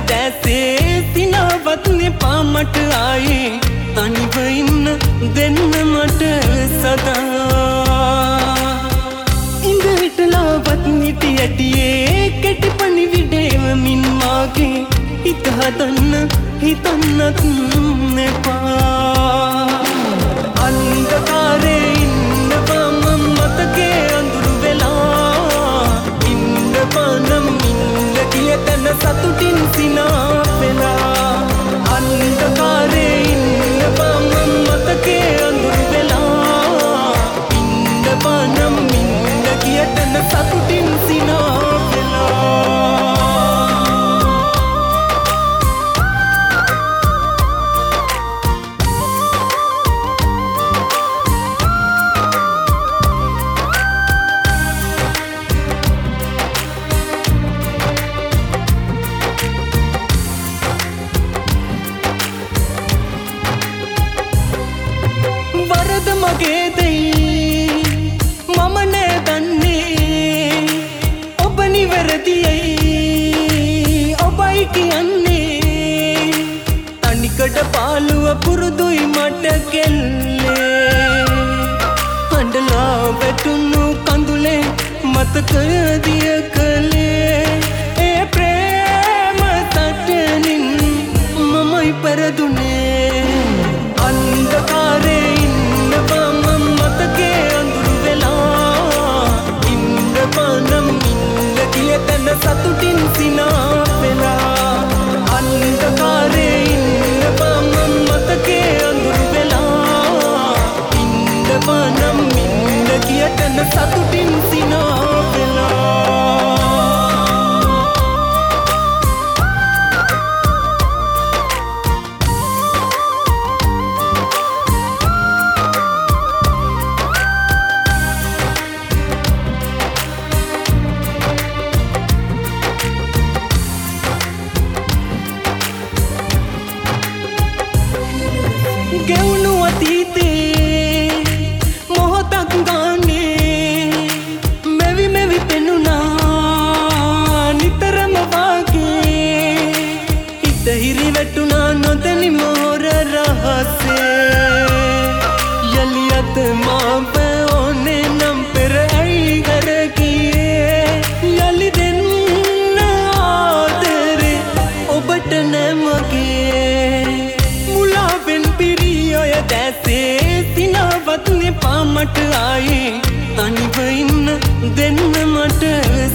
දැසේ සිනාවත් නෙපා මට ආයේ තනිව ඉන්න දෙන්න මට සදා ඉඳ හිටලාවත් නිති ඇටියේ කෙටි පණිවිඩේම මින් මාගේ හිත හදන්න හිතන්නත් නෙපා අන්ධකාරේ ඉන්නවා මම මතකේ අඳුරු වෙලා ඉන්නවා නම් ඉන්න කිය තන සතුටින් සිනා වෙලා අන්ධකාරේ ඉන්නවා මම මතකේ අඳුරු වෙලා ඉන්නවා නම් ඉන්න කිය තන සතුටින් සිනා වෙලා මගේ දෙයි මම නෑ දන්නේ ඔබ නිවැරදියි ඔබයි කියන්නේ තනිකඩ පාළුව පුරුදුයි මට කෙල්ලේ හඬලා වැටුණු කඳුලේ මතකදිය කළේ ඒ ප්‍රේම සටනින් මමයි පෙරදුනේ අන්ධකාරේ මතකේ අඳුරු වෙලා ඉන්නවා නම් ඉන්න කිය තන සතුටින් සිනා වෙලා අන්ධකාරේ ඉන්නවා මම මතකේ අඳුරු වෙලා ඉන්නවා නම් ඉන්න කිය තන සතුටින් සිනා වෙලා ගෙවුණු අතීතේ මොහොතක් ගානේ මෙවි මෙවි පෙනුණා නිතරම වාගේ හිත හිරි වැටුණා නොදැනි මෝර රහසේ යලි අත මාව ඕනේ නම් පෙර ඇයි කර ගියේ යලි දෙන්න ආදරේ ඔබට නැමගේ දැසේ සිනාවත් නෙපා මට ආයේ තනිව ඉන්න දෙන්න මට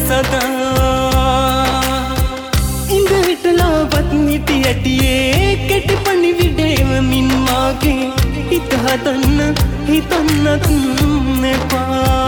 සදා ඉඳ හිටලාවත් නිති ඇටියේ කෙටි පණිවිඩේම මින් මාගේ හිත හදන්න හිතන්නත් නෙපා